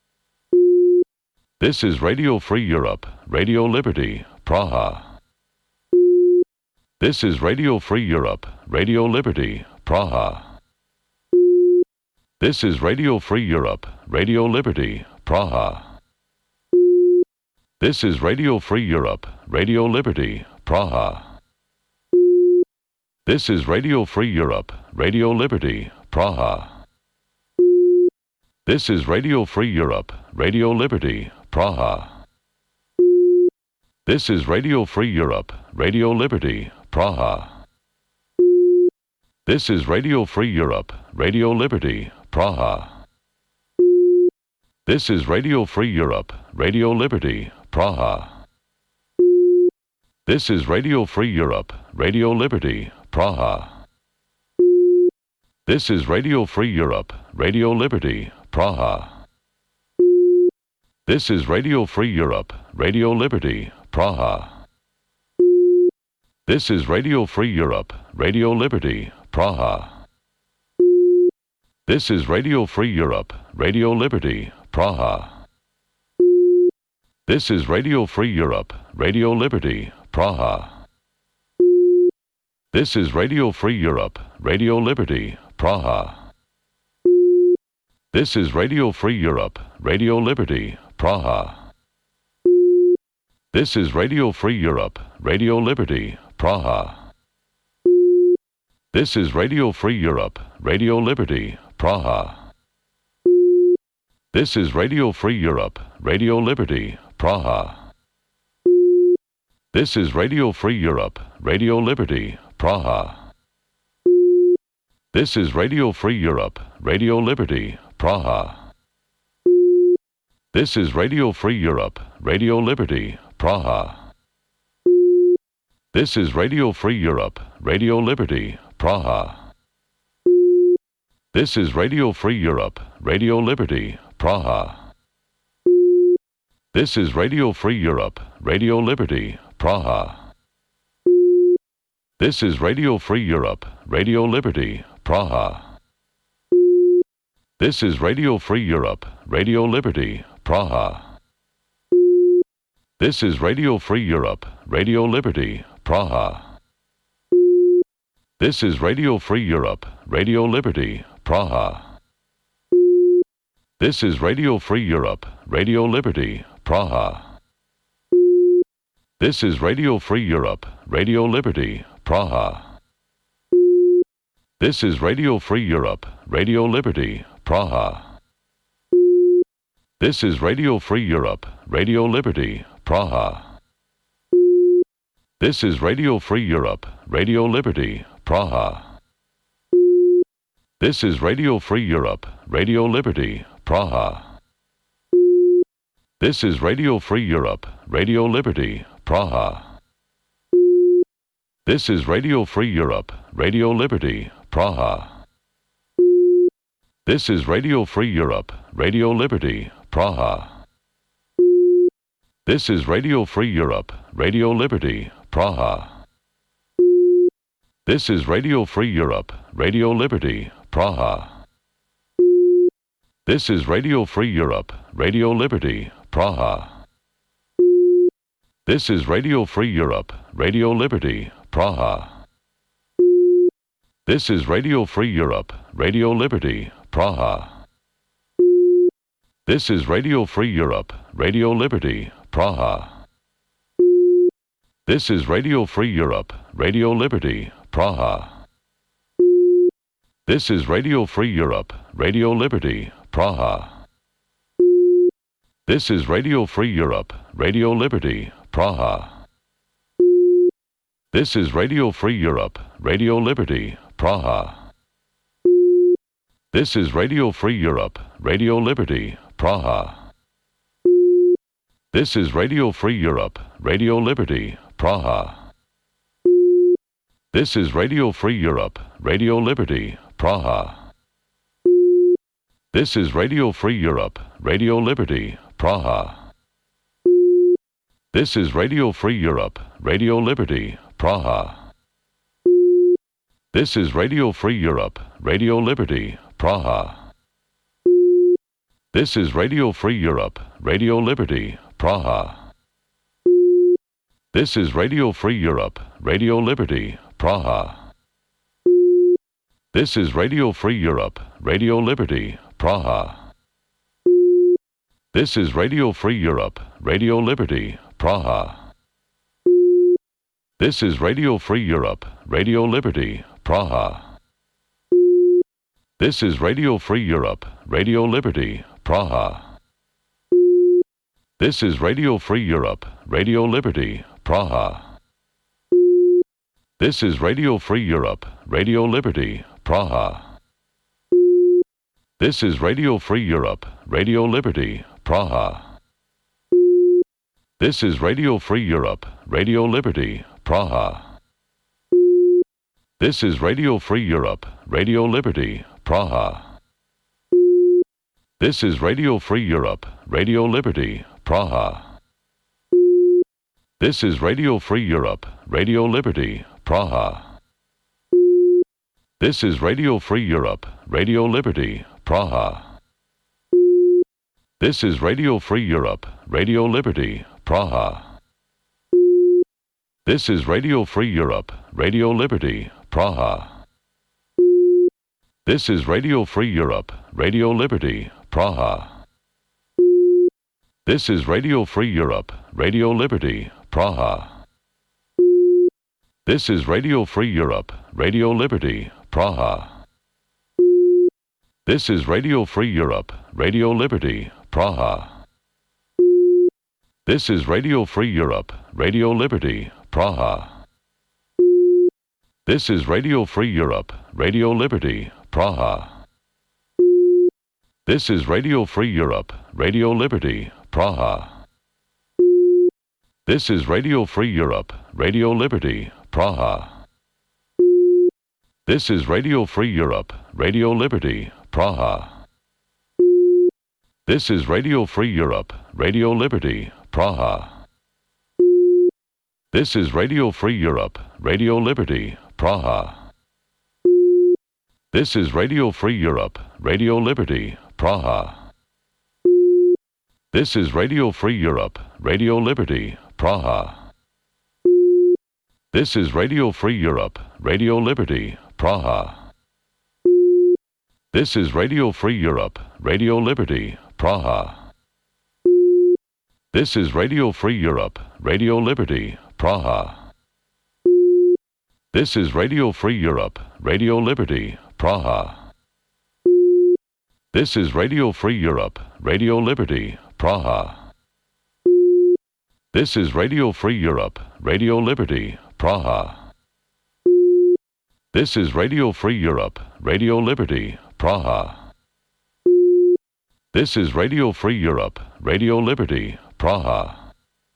Speaker 1: This is Radio Free Europe, Radio Liberty, Praha. This is Radio Free Europe, Radio Liberty, Praha. This is Radio Free Europe, Radio Liberty, Praha. This is Radio Free Europe, Radio Liberty, Praha. This is Radio Free Europe, Radio Liberty, Praha. This is Radio Free Europe, Radio Liberty, Praha. This is Radio Free Europe, Radio Liberty, Praha. This is Radio Free Europe, Radio Liberty, Praha. This is Radio Free Europe, Radio Liberty, Praha. This is Radio Free Europe, Radio Liberty, Praha. This is Radio Free Europe, Radio Liberty, Praha. This is Radio Free Europe, Radio Liberty, Praha. This is Radio Free Europe, Radio Liberty, Praha. This is Radio Free Europe, Radio Liberty, Praha. This is Radio Free Europe, Radio Liberty, Praha. This is Radio Free Europe, Radio Liberty, Praha. This is Radio Free Europe, Radio Liberty, Praha. This is Radio Free Europe, Radio Liberty, Praha. This is Radio Free Europe, Radio Liberty, Praha. This is Radio Free Europe, Radio Liberty, Praha. This is Radio Free Europe, Radio Liberty, Praha. This is Radio Free Europe, Radio Liberty, Praha. This is Radio Free Europe, Radio Liberty, Praha. This is Radio Free Europe, Radio Liberty, Praha. This is Radio Free Europe, Radio Liberty, Praha. This is Radio Free Europe, Radio Liberty, Praha. This is Radio Free Europe, Radio Liberty, Praha. This is Radio Free Europe, Radio Liberty, Praha. This is Radio Free Europe, Radio Liberty, Praha. This is Radio Free Europe, Radio Liberty, Praha. This is Radio Free Europe, Radio Liberty, Praha. This is Radio Free Europe, Radio Liberty, Praha. This is Radio Free Europe, Radio Liberty, Praha. This is Radio Free Europe, Radio Liberty, Praha. This is Radio Free Europe, Radio Liberty, Praha. This is Radio Free Europe, Radio Liberty, Praha. This is Radio Free Europe, Radio Liberty, Praha. This is Radio Free Europe, Radio Liberty, Praha. This is Radio Free Europe, Radio Liberty, Praha. This is Radio Free Europe, Radio Liberty, Praha. This is Radio Free Europe, Radio Liberty, Praha. This is Radio Free Europe, Radio Liberty, Praha. This is Radio Free Europe, Radio Liberty, Praha. This is Radio Free Europe, Radio Liberty, Praha. This is Radio Free Europe, Radio Liberty, Praha. This is Radio Free Europe, Radio Liberty, Praha. This is Radio Free Europe, Radio Liberty, Praha. This is Radio Free Europe, Radio Liberty, Praha. This is Radio Free Europe, Radio Liberty, Praha. This is Radio Free Europe, Radio Liberty, Praha. This is Radio Free Europe, Radio Liberty, Praha. This is Radio Free Europe, Radio Liberty, Praha. This is Radio Free Europe, Radio Liberty, Praha. This is Radio Free Europe, Radio Liberty, Praha. This is Radio Free Europe, Radio Liberty, Praha. This is Radio Free Europe, Radio Liberty, Praha. This is Radio Free Europe, Radio Liberty, Praha. This is Radio Free Europe, Radio Liberty, Praha. This is Radio Free Europe, Radio Liberty, Praha. This is Radio Free Europe, Radio Liberty, Praha. This is Radio Free Europe, Radio Liberty, Praha. This is Radio Free Europe, Radio Liberty, Praha. This is Radio Free Europe, Radio Liberty, Praha. This is Radio Free Europe, Radio Liberty, Praha. This is Radio Free Europe, Radio Liberty, Praha. This is Radio Free Europe, Radio Liberty, Praha. This is Radio Free Europe, Radio Liberty, Praha. This is Radio Free Europe, Radio Liberty, Praha. This is Radio Free Europe, Radio Liberty, Praha. This is Radio Free Europe, Radio Liberty, Praha. This is Radio Free Europe, Radio Liberty, Praha. This is Radio Free Europe, Radio Liberty, Praha. This is Radio Free Europe, Radio Liberty, Praha. This is Radio Free Europe, Radio Liberty, Praha. This is Radio Free Europe, Radio Liberty, Praha. This is Radio Free Europe, Radio Liberty, Praha. This is Radio Free Europe, Radio Liberty, Praha. This is Radio Free Europe, Radio Liberty, Praha. This is Radio Free Europe, Radio Liberty, Praha. This is Radio Free Europe, Radio Liberty, Praha. This is Radio Free Europe, Radio Liberty, Praha. This is Radio Free Europe, Radio Liberty, Praha. This is Radio Free Europe, Radio Liberty, Praha. This is Radio Free Europe, Radio Liberty, Praha. This is Radio Free Europe, Radio Liberty, Praha. This is Radio Free Europe, Radio Liberty, Praha. This is Radio Free Europe, Radio Liberty, Praha. This is Radio Free Europe, Radio Liberty, Praha. This is Radio Free Europe, Radio Liberty, Praha. This is Radio Free Europe, Radio Liberty, Praha. This is Radio Free Europe, Radio Liberty, Praha. This is Radio Free Europe, Radio Liberty, Praha.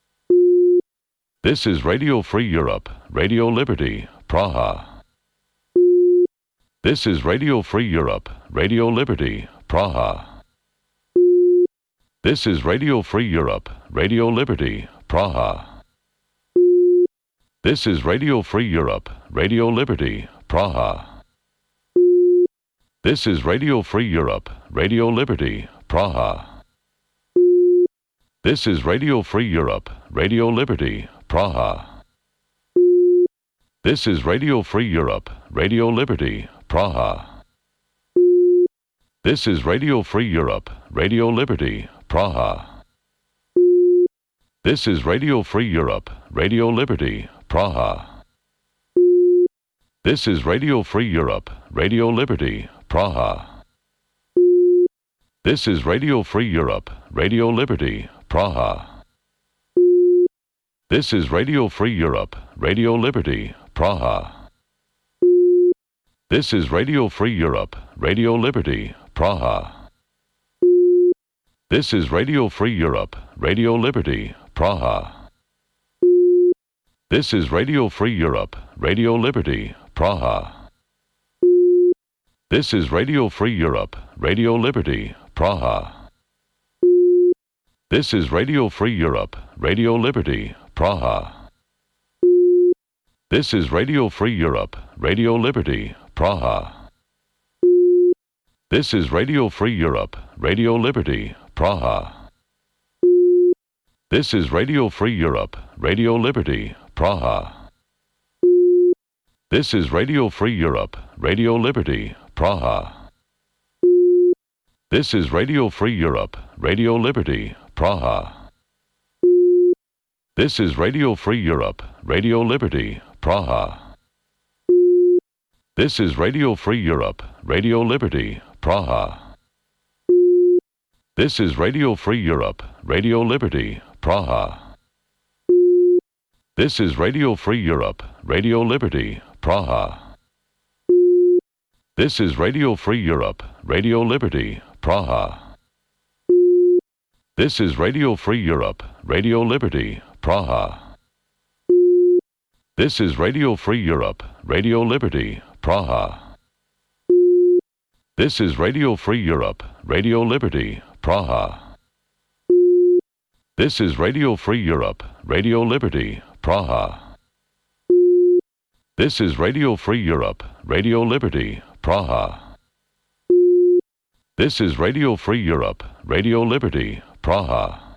Speaker 1: This is Radio Free Europe, Radio Liberty, Praha. This is Radio Free Europe, Radio Liberty, Praha. This is Radio Free Europe, Radio Liberty, Praha. This is Radio Free Europe, Radio Liberty, Praha. This is Radio Free Europe, Radio Liberty, Praha. This is Radio Free Europe, Radio Liberty, Praha. This is Radio Free Europe, Radio Liberty, Praha. This is Radio Free Europe, Radio Liberty, Praha. This is Radio Free Europe, Radio Liberty, Praha. This is Radio Free Europe, Radio Liberty, Praha. This is Radio Free Europe, Radio Liberty, Praha. This is Radio Free Europe, Radio Liberty, Praha. This is Radio Free Europe, Radio Liberty, Praha. This is Radio Free Europe, Radio Liberty, Praha. This is Radio Free Europe, Radio Liberty, Praha. This is Radio Free Europe, Radio Liberty, Praha. This is Radio Free Europe, Radio Liberty, Praha. This is Radio Free Europe, Radio Liberty, Praha. This is Radio Free Europe, Radio Liberty, Praha. This is Radio Free Europe, Radio Liberty, Praha. This is Radio Free Europe, Radio Liberty, Praha. This is Radio Free Europe, Radio Liberty, Praha. This is Radio Free Europe, Radio Liberty, Praha. This is Radio Free Europe, Radio Liberty, Praha. This is Radio Free Europe, Radio Liberty, Praha. This is Radio Free Europe, Radio Liberty, Praha. This is Radio Free Europe, Radio Liberty, Praha. This is Radio Free Europe, Radio Liberty, Praha. This is Radio Free Europe, Radio Liberty, Praha. This is Radio Free Europe, Radio Liberty, Praha. This is Radio Free Europe, Radio Liberty, Praha. This is Radio Free Europe, Radio Liberty, Praha. This is Radio Free Europe, Radio Liberty, Praha.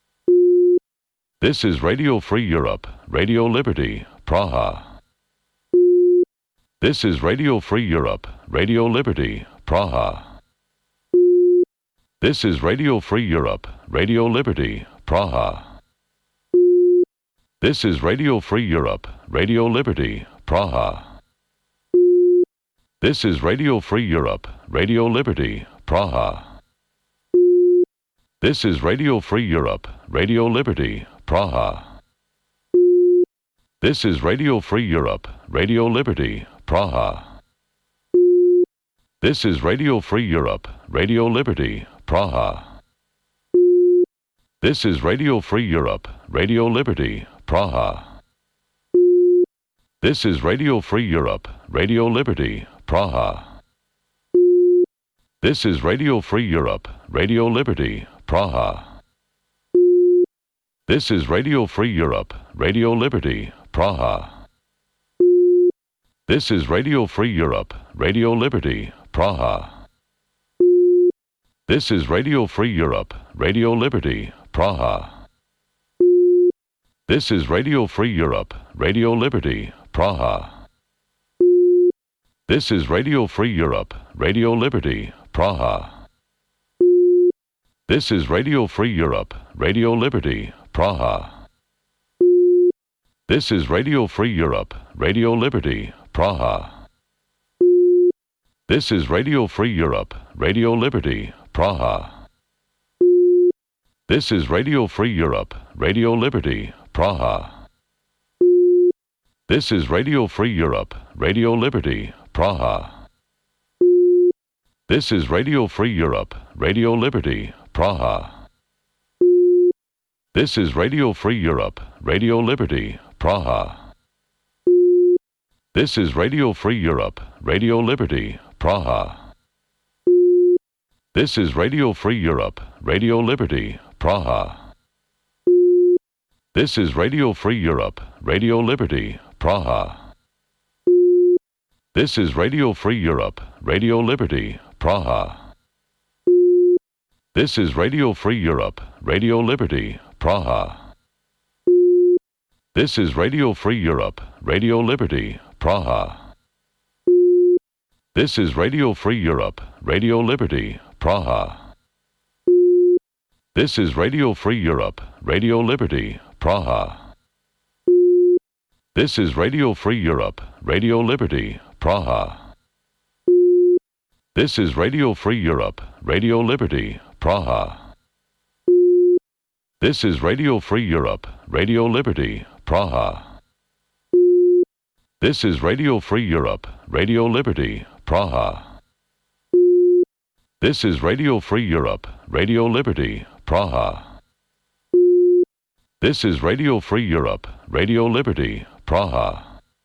Speaker 1: This is Radio Free Europe, Radio Liberty, Praha. This is Radio Free Europe, Radio Liberty, Praha. This is Radio Free Europe, Radio Liberty, Praha. This is Radio Free Europe, Radio Liberty, Praha. This is Radio Free Europe, Radio Liberty, Praha. This is Radio Free Europe, Radio Liberty, Praha. This is Radio Free Europe, Radio Liberty, Praha. This is Radio Free Europe, Radio Liberty, Praha. This is Radio Free Europe, Radio Liberty, Praha. This is Radio Free Europe, Radio Liberty, Praha. This is Radio Free Europe, Radio Liberty, Praha. This is Radio Free Europe, Radio Liberty, Praha. This is Radio Free Europe, Radio Liberty, Praha. This is Radio Free Europe, Radio Liberty, Praha. This is Radio Free Europe, Radio Liberty, Praha. This is Radio Free Europe, Radio Liberty, Praha. This is Radio Free Europe, Radio Liberty, Praha. This is Radio Free Europe, Radio Liberty, Praha. This is Radio Free Europe, Radio Liberty, Praha. This is Radio Free Europe, Radio Liberty, Praha. This is Radio Free Europe, Radio Liberty, Praha. This is Radio Free Europe, Radio Liberty, Praha. This is Radio Free Europe, Radio Liberty, Praha. This is Radio Free Europe, Radio Liberty, Praha. This is Radio Free Europe, Radio Liberty, Praha. This is Radio Free Europe, Radio Liberty, Praha. This is Radio Free Europe, Radio Liberty, Praha. This is Radio Free Europe, Radio Liberty, Praha. This is Radio Free Europe, Radio Liberty, Praha. This is Radio Free Europe, Radio Liberty, Praha. This is Radio Free Europe, Radio Liberty, Praha. This is Radio Free Europe, Radio Liberty, Praha. This is Radio Free Europe, Radio Liberty, Praha. This is Radio Free Europe, Radio Liberty, Praha. This is Radio Free Europe, Radio Liberty, Praha. This is Radio Free Europe, Radio Liberty, Praha. This is Radio Free Europe, Radio Liberty, Praha.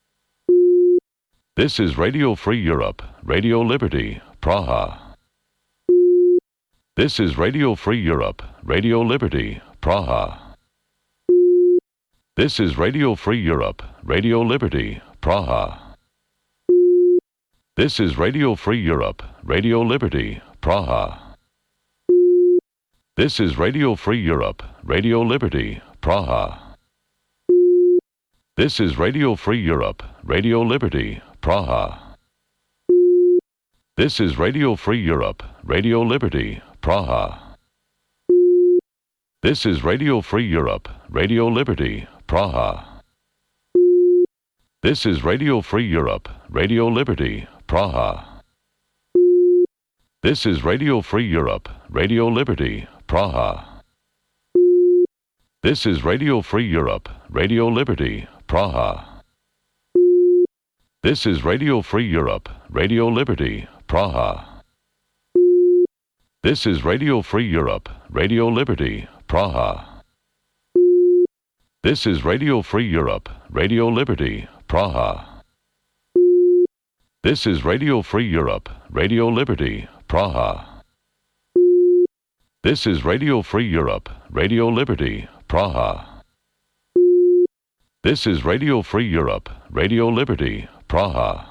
Speaker 1: This is Radio Free Europe, Radio Liberty, Praha. This is Radio Free Europe, Radio Liberty, Praha. This is Radio Free Europe, Radio Liberty, Praha. This is Radio Free Europe, Radio Liberty, Praha. This is Radio Free Europe, Radio Liberty, Praha. This is Radio Free Europe, Radio Liberty, Praha. This is Radio Free Europe, Radio Liberty, Praha. This is Radio Free Europe, Radio Liberty, Praha. This is Radio Free Europe, Radio Liberty, Praha. This is Radio Free Europe, Radio Liberty, Praha. This is Radio Free Europe, Radio Liberty, Praha. This is Radio Free Europe, Radio Liberty, Praha. This is Radio Free Europe, Radio Liberty, Praha. This is Radio Free Europe, Radio Liberty, Praha. This is Radio Free Europe, Radio Liberty, Praha. This is Radio Free Europe, Radio Liberty, Praha. This is Radio Free Europe, Radio Liberty, Praha.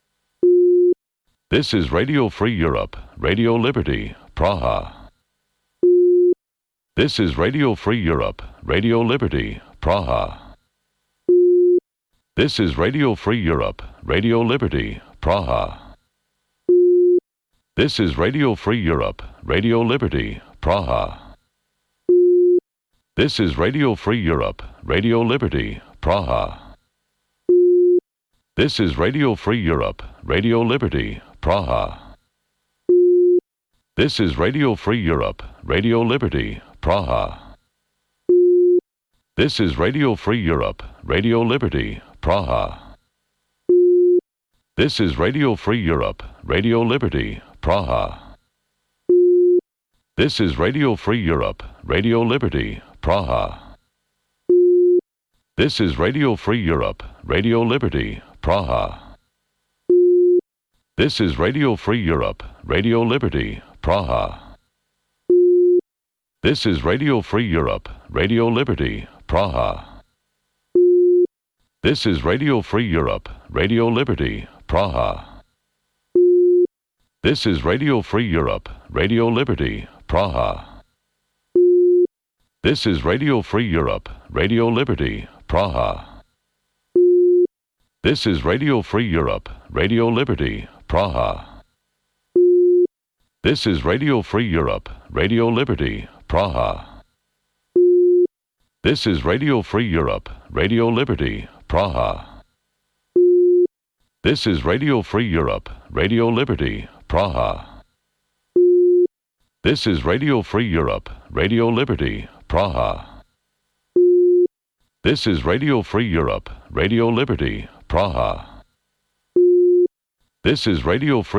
Speaker 1: This is Radio Free Europe, Radio Liberty, Praha. This is Radio Free Europe, Radio Liberty, Praha. This is Radio Free Europe, Radio Liberty, Praha. This is Radio Free Europe, Radio Liberty, Praha. This is Radio Free Europe, Radio Liberty, Praha. This is Radio Free Europe, Radio Liberty, Praha. This is Radio Free Europe, Radio Liberty, Praha. This is Radio Free Europe, Radio Liberty, Praha. This is Radio Free Europe, Radio Liberty, Praha. This is Radio Free Europe, Radio Liberty, Praha. This is Radio Free Europe, Radio Liberty, Praha. This is Radio Free Europe, Radio Liberty, Praha. This is Radio Free Europe, Radio Liberty, Praha. This is Radio Free Europe, Radio Liberty, Praha. This is Radio Free Europe, Radio Liberty, Praha. This is Radio Free Europe, Radio Liberty, Praha. This is Radio Free Europe, Radio Liberty, Praha. This is Radio Free Europe, Radio Liberty, Praha. This is Radio Free Europe, Radio Liberty, Praha. This is Radio Free Europe, Radio Liberty, Praha. This is Radio Free Europe, Radio Liberty, Praha. This is Radio Free Europe, Radio Liberty, Praha. This is Radio Free